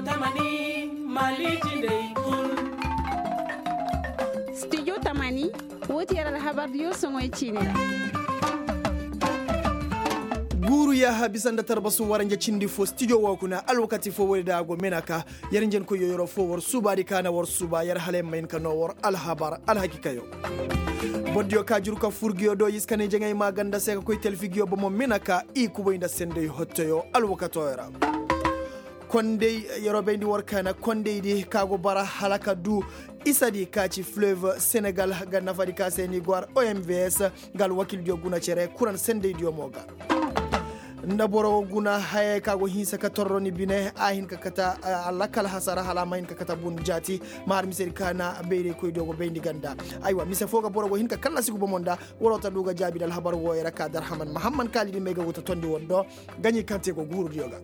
tamani mali jinde kun. Studio Tamani woti yara habardiyo songoy chinira. guru ya habisanda tarbasu waranja cindi fo studio wakuna alwakati fo weda go menaka yarinjen ko yoro fo wor subari kana wor suba yar hale main kano wor alhabar alhakikayo boddio ka jurka furgiyo do yiskane jengay maganda seka koy telfigio bo mo menaka i kuboynda sende hottoyo alwakato yara konde yorobe ndi workana konde di kago bara halaka du isadi kaci fleuve Sénégal ga nafadi ka seni gwar OMVS gal wakil dio guna cere kuran sende dio moga ndaboro guna haye kago hinsa ka torroni bine ahin ka kata alakal hasara halama hin ka kata bun jati mar miseri kana beere koy dogo bendi ganda aywa mise foga borogo hin ka kala sigu bomonda worota duga jabi dal habar wo era ka darhaman muhammad kalidi mega wuta tondi wondo ganyi kante ko guru dioga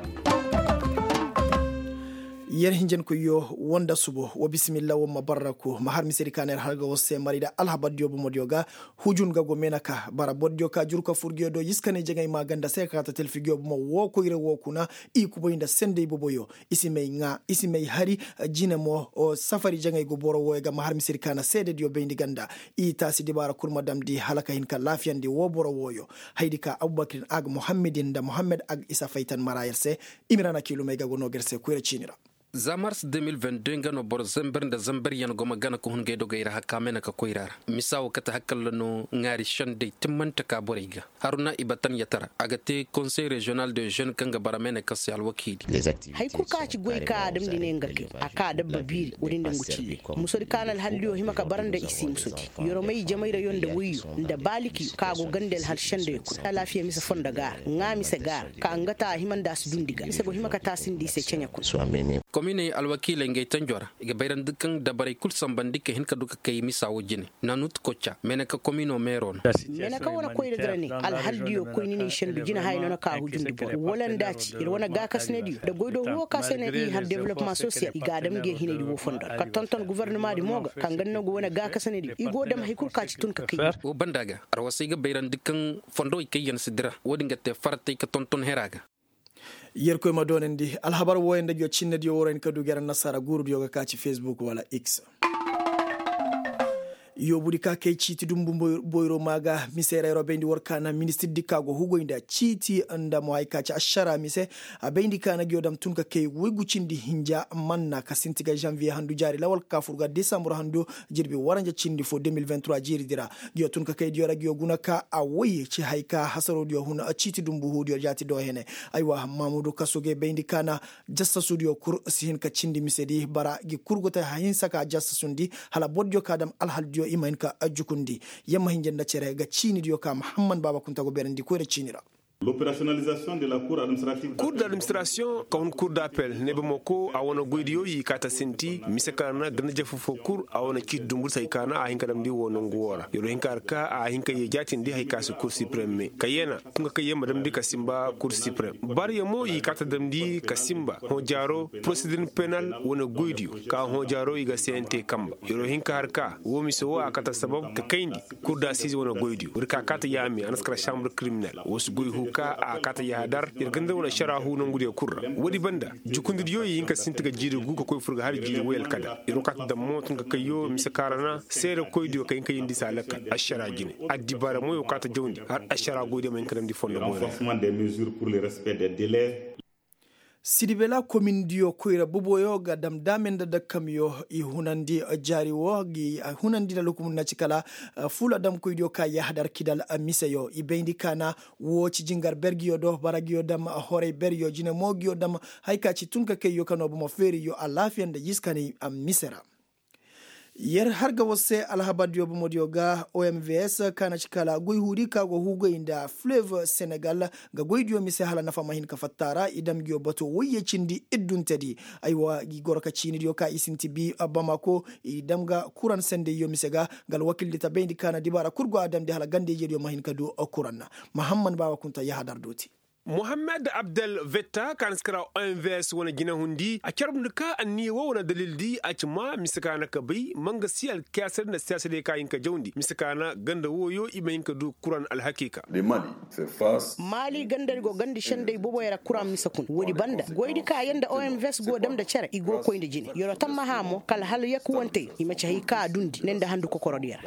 yer hinjen ko yo wonda subo wa bismillah wa mabaraku mahar miseri kaner halga wose marida alhabaddio bo modioga hujun gago menaka bara boddio ka jurka furgiyo do yiskane jegay maganda sekata telfigio bo wo ko ire wo kuna i ko boynda sende boboyo isimay hari jina mo o safari jegay go boro wo ga mahar miseri kana sede dio bendi ganda i tasi di bara kur madam di halaka hin ka lafiyandi wo boro woyo haydi ka abubakar ag muhammedin da muhammad ag isa faytan marayelse imirana kilo mega go no gerse ko ire chinira za mars 2022 ngano bor zember nda zember yan goma gana ko hunge do gaira hakamena ka koirara misawo kata hakkal no ngari shande timmanta ka boriga haruna ibatan yatara agate conseil régional de jeunes kanga baramene kasi alwakili hay ku ka ci goy ka dam dine ngarke aka dabba biri wurin da nguci musori kanal halliyo himaka baranda isi musodi yoro mai jamaira yonda wuyu nda baliki ka go gandel hal shande ku lafiya misa fonda gar ngami se gar ka ngata himanda su dundiga misa go himaka tasindi se cenya ku so amene komine alwakile ngay tanjora ga bayran dukkan dabare kul sambandike hin ka duka kay misawo jine nanut kocha menaka komino meron menaka wona koyde drani al haldiyo koyni shendu jina hayno na ka hujundi bo wolan daci ir wona ga kasnedi da goydo ho ka senedi har développement social iga dam ge hinedi wo fondo ka tonton gouvernement di moga kan ganno go wona ga kasnedi igo dam hay kul ka ci tun ka kay o bandaga arwasi ga bayran dukkan fondo kay yan sidira wodi ngate fartay ka tonton heraga yerkoy ma donendi alhabar woyende jo cinnedi yo woren kadu gera nasara guru yoga kaci Facebook wala X yobudi ka kay citi dum boyro maga misere robendi workana ministre dikago hugoynda citi anda mo ay kaci ashara mise abendi kana gyodam tunka kay wigucindi hinja manna kasintiga janvier handu jari lawal kafurga décembre handu jirbi waranja cindi fo 2023 jiri dira gyo tunka kay diora gyo gunaka awoye ci hayka hasaro dio huna citi dum buhudio jati do hene aywa mamudu kasoge bendi kana jassa studio kur sihin ka cindi misedi bara gi kurgota hayin saka jassa sundi hala bodjo kadam alhaldio imain ka ajukundi yamma hinjenda cere ga chini dio ka Muhammad Baba Kuntago berendi ko re chinira l'opérationnalisation de la cour administrative cour d'administration comme cour d'appel nebe moko awona goydiyo yi kata senti misekana gana jefu fo cour awona ci dumbul say kana a hinka dam di wono ngora yoro hinkar ka a hinka ye jatin di hay kasu cour supreme kayena tunga kayema dam di kasimba cour supreme bar yemo yi kata dam di kasimba ho jaro procédure pénal wona goydiyo ka ho jaro yi ga CNT kamba yoro hinkar ka wo miso wa kata sabab ka kayndi cour d'assises wona goydiyo rika kata yami anaskara chambre criminelle wosu goyhu ka a kata yadar irganda wala sharahu non gude kurra wadi banda jukundir yoyi yinka sintiga jiri gu ko koy furga har jiri wel kada iro kat da motun ka kayo misakarana sere koy dio kay kay indi salaka ashara gine addi bara moyo kata jawndi har ashara gode men kadam di fondo moyo des mesures pour le respect des délais sidibela commune dio koira boboyo ga dam damenda da kamyo i hunandi jari wo gi hunandi da lokum na cikala fula dam ko dio ka ya hadar kidal miseyo i bendi kana wo ci jingar bergiyo do baragio dam hore beryo jine mogio dam hayka ci tunka keyo kano bo mo feri yo alafiande yiskani misera yer harga wose alhabadiyo bo modioga OMVS kana chikala goy hudi ka go hugo inda fleuve Senegal ga goydiyo mise hala nafa mahin ka fattara idam gyo bato woye cindi idduntedi aywa gi gorka chini dio ka isinti bi Bamako idam ga kuran sende yo mise ga gal wakil ta bendi kana dibara kurgo adam de hala gande jedio mahin ka do kuranna Muhammad Baba Kunta ya hadar doti Mohamed Abdel Vetta kan skara OMVS wana gina hundi a kyarbnuka anni wana dalildi a cima misakana kabai manga siyal kasar na siyasa da kayin ka jaundi misakana ganda woyo imayin ka du kuran alhakika mali gandar go gandi shandai bobo yara kuran misakun wodi banda goydi ka yanda OMVS go dam da cere igo ko inde jine yoro tamma hamo kala hal yakuwante imacha hika dundi nenda handu ko korodiyar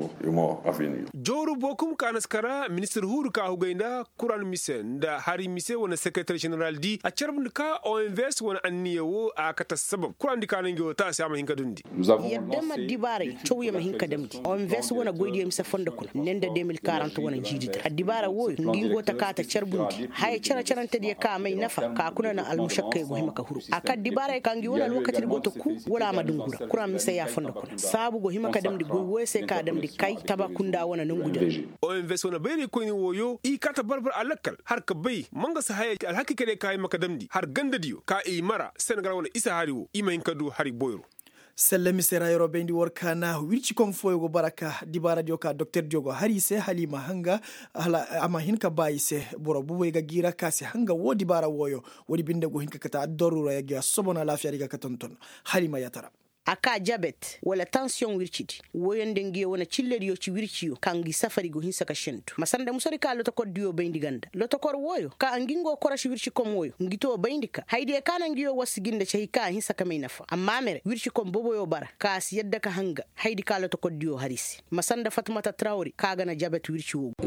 joru bokum kanaskara minister huru ka hugainda kuran misen da hari mise wana secretary general di a charbnuka OMVS wana anniyawo a kata sabab kuran di kanan gyo ta sama hinka dundi yadda ma dibare chowya ma hinka damdi OMVS wana goydi misa fonda kula nenda 2040 wana jidita a dibara woy ngingo ta kata charbundi hay charanta di ka mai nafa ka kuna na almushakkai go himaka huru aka dibara kangi wala lokati goto ku wala madungura kuran misa ya fonda kula sabu go himaka damdi go wese ka damdi kai tabakunda wana nunguda OMVS wana bayri ko ni woyo i kata barbar alakal har ka bai manga sa haya alhaki kare kai maka damdi har ganda diyo ka i mara Senegal wana isa hariwo imayin kadu hari boyro sellemi sera yoro bendi workana wirci kom foygo baraka dibara dioka docteur diogo harise halima hanga hala ama hinka bayise boro buwe ga gira kasi hanga wodi bara woyo wodi binde go hinka kata dorura ya ga sobona lafiya diga katonton halima yatara aka jabet wala tension wirchiti woyonde ngiyo wona chilleriyo ci wirchiyo kangi safari go hinsa ka shentu masanda musori ka loto koddiyo bayndi ganda loto kor woyo ka angingo korashi wirchi kom woyo ngito bayndika hayde kana ngiyo wasiginde ci ka hinsa ka may nafa amma mere wirchi kom boboyo bara ka si yedda ka hanga haydi ka loto koddiyo harisi masanda fatmata traori ka gana jabet wirchi wo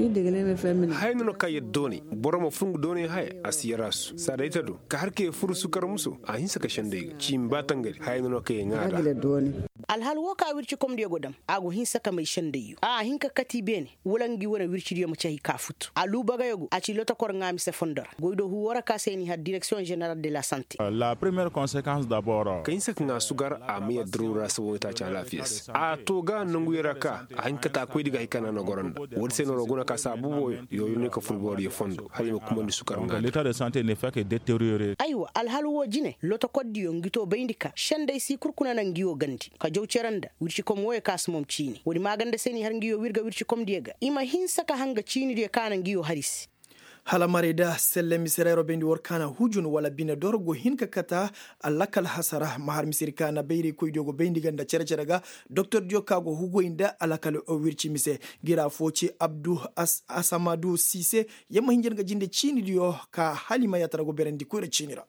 hayno ka yeddoni boromo fungu doni hay asiyarasu sadaita do ka harke furu sukar muso a hinsa ka shende cimbatangari hayno ka ngada alhal woka wirci kom de godam ago hin saka mai shande yu a hin ka kati bene wulangi wona wirci de mace ka futu alu baga yogo a ci lota kor ngami se fondor goido hu wora ka seni ha direction générale de la santé la première conséquence d'abord kain sak na sugar a miya drura so ta cha lafiyas a to ga nangu yaraka a hin ka ta koy diga hikana na goronda wodi se no roguna ka sabu boyo yo ne ka fulbor ye fondo hali kuma ni sukar ngada l'état de santé ne fait que détériorer aywa alhal wo jine lota koddi yo ngito bayndika shande si kurkuna nan giyo gandi ka jawceranda wirci kom woye kasmom chini wodi maganda seni har ngiyo wirga wirci kom diega ima hin saka hanga chini de kana ngiyo harisi hala marida sellemi serero bendi workana hujun wala bina dorgo hinka kata alakal hasara mahar misirkana beiri koydogo bendi ganda cerceraga docteur diokago hugo inda alakal o wirci mise gira foci abdou asamadu sise yema hinjenga jinde chini dio ka halima yatarago berendi koyre chinira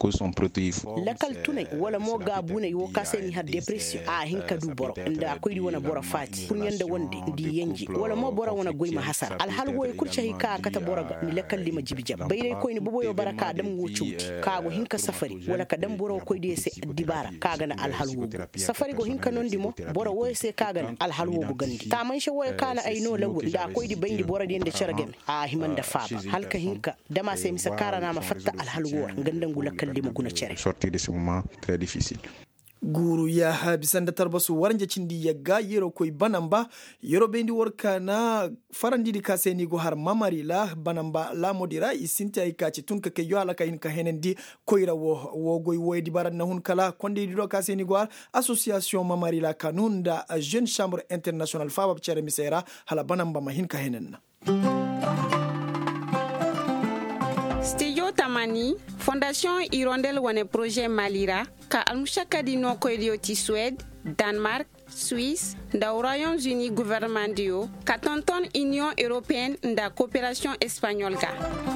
lakal tunai wala mo gabuna yo kaseni har depression a hinka du boro inda akoy di wona boro fati kun yanda wonde di yenji wala mo boro wona goyma hasar al hal woy kurcha hika kata boroga ni lakal lima jibijam bayre koy ni bobo yo baraka dam wucuti kago hinka safari wala ka dam boro koy di se dibara kaga na al hal wo safari go hinka non dimo boro woy se kaga na al hal wo gandi ta man she woy kana ay no lawo da koy di bayndi boro di ende cergen a himanda faaba halka hinka dama se mi sakara na ma fatta al hal wo gandangu lakal sortir de ce moment très difficile. guru ya habisanda tarbasu waranje cindi yagga yero koy banamba yero bendi workana farandi di kaseni go har mamari la banamba la modira isinta ikaci tunka ke yala kayin ka henendi koyra wo goy woydi baran na hun kala konde di do kaseni go association mamari la kanunda jeune chambre internationale faba chere misera hala banamba mahin ka henen Studio Tamani, Fondation Hirondelle wane projet Malira, ka almushaka di no koylioti Suède, Danemark, Suisse, nda Royaumes-Unis gouvernement dio, ka tonton Union Européenne nda coopération espagnole ka.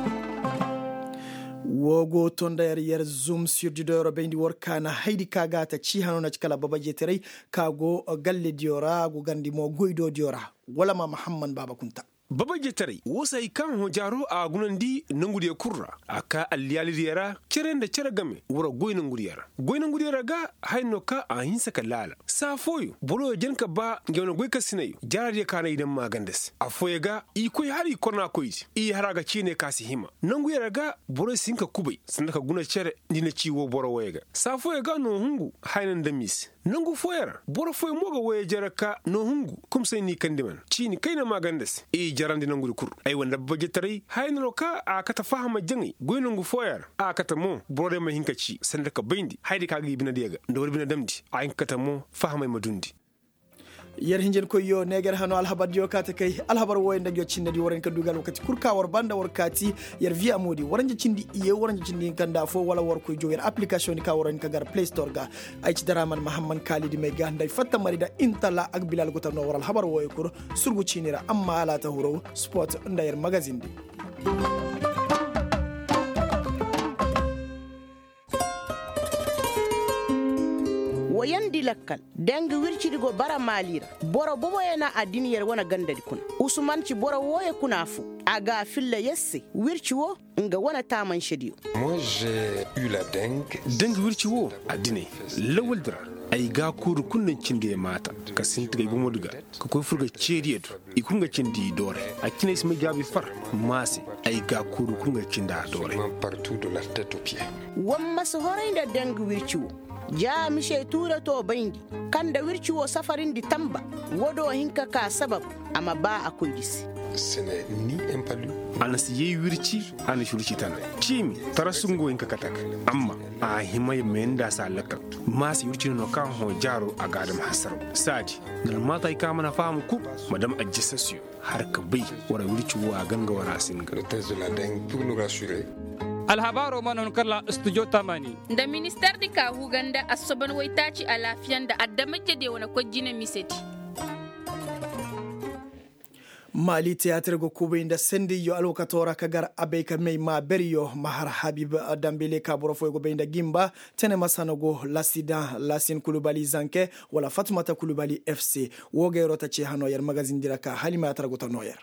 wogo tonda yer zoom sur du doro bendi workana haydi kagata ci hanona cikala baba jetere kago galle diora go gandi mo goydo diora wala ma Muhammad Baba Kunta baba jetare wosai kan ho jaro a gunandi nangudi kurra aka alliyali diyara cerende ceragame wura goyna ngudiyara ga hayno ka a hinsa kalala safoyo bolo jenka ba ngewna goyka sinayo jarade kana idan magandes afoye ga ikoy hari kona koyti i haraga cine kasi hima nangudiyara ga bolo sinka kubai sandaka guna cere dina ciwo boro wayga safoye ga no hungu haynan damis nangu foyara boro foy moga waye jaraka no hungu kum sai ni kandiman cini kaina magandes jarandi nangu kur ay wanda bage tare hayno ka a kata fahama jangi goynangu foyar a kata mo brode ma hinkaci sanda ka bindi haydi ka gibi na diga ndor bina damdi a kata mo fahama madundi yar hinjen ko yo neger hano alhabar dio kata kai alhabar woy ndag yo cinna di woren ka dugal wakati kurka war banda war kati yar via modi waranje cindi iye waranje cindi kanda fo wala war ko joger application ka woren ka gar play store ga ay ci daraman mahamman khalidi me ga nday fatta marida intala ak bilal gota no war alhabar woy ko surgu cinira amma ala ta huro sport ndayar magazine di wayandi lakkal dangi wircidigo bara malira boro bobo yana adiniyar wana gandadi kuna usman ci boro woye kuna fu aga filla yesse wirci wo nga wana taman shediyo. Moi j'ai eu la dengue. Dengue wirci wo adine lawal dira ay ga kuru kunnan cinde mata ka sintiga ibu moduga ka koy furga cediyeto ikunga cindi dore akine isma jabi far masi ay ga kuru kunga cinda dore partout de la tête aux pieds. Wamma so horayda dengue wirci wo ja mishe tura to baindi kanda wirci wo safarin di tamba wodo hinka ka sabab amma ba akoy disi. Ce n'est ni un palu. Anas ye wirci ana shurci tan cimi tarasungo inka katak amma a himay menda sa lakka mas wirci no kan ho jaro a gadam hasaro sadi dal mata ka mana famu ku madam ajissasio har ka bai wara wirci wa ganga wara singa. Le test de la dengue pour nous rassurer. Alhabaro manon kala studio tamani da minister di ka huganda asoban waitaci a lafiyan da addamaje de wani kwajina miseti mali theatre go kube inda sendi yo alokatora kagar abeka mei ma beriyo mahar habib dambele kaboro fo go be inda gimba tene masanogo l'accident lasin kulubali zanke wala fatmata kulubali fc woge rota ci hano yer magazine diraka halima targo tanoyer.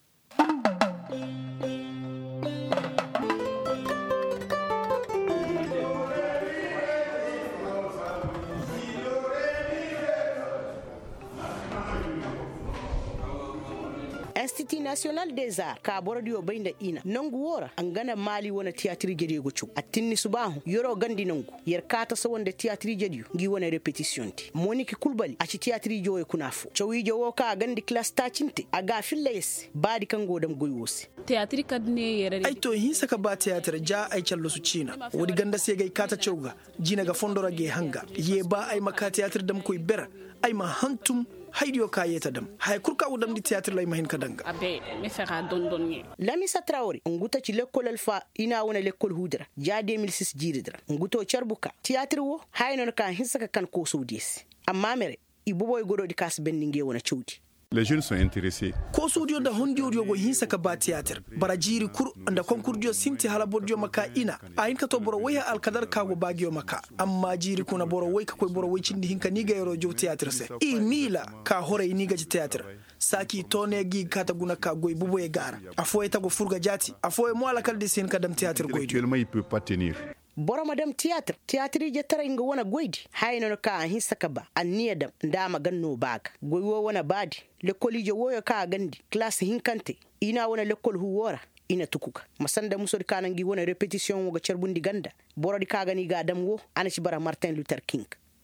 Institut National des Arts ka bordio bainda ina nangu wora angana mali wona théâtre gedi gochu atinni subahu yoro gandi nangu yer kata so wonde théâtre gedi ngi wona répétition ti moniki kulbali aci théâtre jowe kunafu chawi jowo ka gandi class ta cinte aga filles badi kan godam goywosi théâtre kadne yere ay to hin saka ba théâtre ja ay callo su cina wodi ganda segay kata chawga jina ga fondora ge hanga ye ba ay maka théâtre dam koy ber ay ma hantum haydiyo kayeta dam hay kurka wudam di théâtre lay mahin kadanga abe me fera don ni Lamisa Traoré nguta ci l'école alfa ina wona l'école hudra ja 2006 jiridra nguto charbuka théâtre wo haynon kan hisaka kan ko soudis amma mere ibuboy godo di kas bendinge wona chudi. Les jeunes sont intéressés. Ko studio da hondio go hinsa ka ba theater barajiri kur anda konkurdio sinti hala bodio maka ina ayin ka to boro waya alkadar ka go bagio maka amma jiri kuna boro way ka koy boro way cindi hinka ni ga yoro jo theater se i mila ka hore ni ga theater saki tone gi kata guna ka goy bubo e gara afoy ta go furga jati afoy mo ala kalde sin ka dam theater goy Actuellement, il peut pas tenir. Boro madam théâtre je tara inga wona goydi hayno ka hisaka ba anniya dam ndama ganno baga goy wo wona badi le kolije woyo ka gandi classe hinkante ina wona le kol huwora ina tukuka masanda musori kanangi wona répétition wo ga cerbundi ganda boro di ka gani ga dam wo anaci bara Martin Luther King.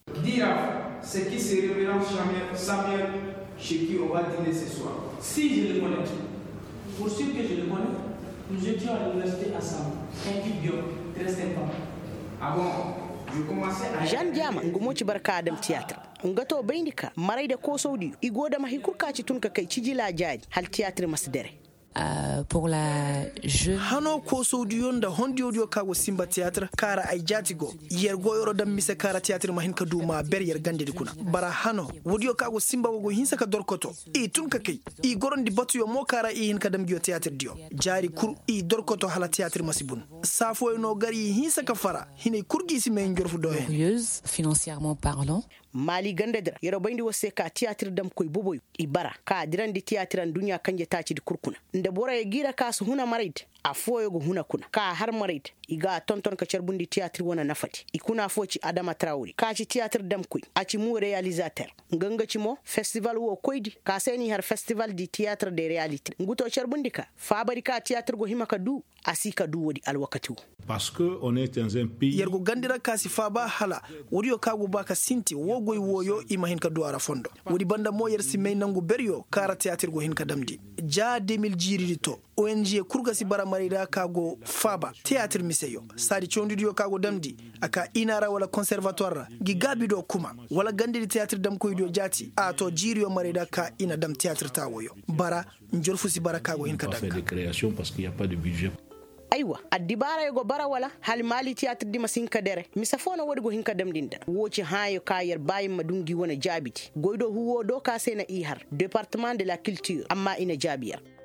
Dira ce qui se révérend Samuel chez qui on va dîner ce soir. Si je le connais, pour sûr que je le connais, nous étions à l'université ensemble. Un type bio, très sympa. Ah bon, je commençais à... Jean Diama ngumoci barka adam théâtre ngato bayndika maray de ko sawdi igoda ma hikurka ci tunka kai ci jila jaaji hal théâtre masdere. Pour la jeune hano ko sodiyo da hondio kago simba theatre kara ay jatigo yer goyoro dam mise kara theatre mahin ka duma ber yer gande kuna bara hano wodio kago simba wogo hinsa ka dorkoto e tun ka kai i gorondi batu yo mo kara e hin ka dam dio theatre dio jari kur i dorkoto hala theatre masibun safo no gari hinsa ka fara hinay kurgi si men jorfu do hen financièrement parlant mali gandedra yero bayndi wose ka théâtre dam koy boboy ibara ka dirandi théâtre an dunya kanje taci di kurkuna nde bora e gira ka su huna marid a foyogo huna kuna ka har marid iga tonton ka cerbundi théâtre wona nafati ikuna foci Adama Traoré ka ci théâtre dam koy aci mu réalisateur nganga ci mo festival wo koydi ka seni har festival di théâtre de réalité nguto cerbundi ka fabari ka théâtre go himaka du asika du wodi alwakati parce que on est dans un pays yergo gandira kasi faba hala wodi o kago baka sinti wogoy woyo ima hin ka duara fondo wodi banda mo yer si may nangu beryo kara théâtre go hin ka damdi ja 2000 jiririto ONG kurga si bara marida kago faba théâtre miseyo sadi chondidio kago damdi aka inara wala conservatoire gigabi do kuma wala gandiri théâtre dam koydo jati a to jiriyo marida ka ina dam théâtre tawoyo bara njorfu si bara kago hin kadaka de création parce qu'il y a pas de budget. aywa addi bara yego bara wala hal mali théâtre di masinka dere misafona wodigo hinka damdinda woci hayo kayer bayi madungi wona jabiti goydo huwo do ka sena ihar département de la culture amma ina jabiya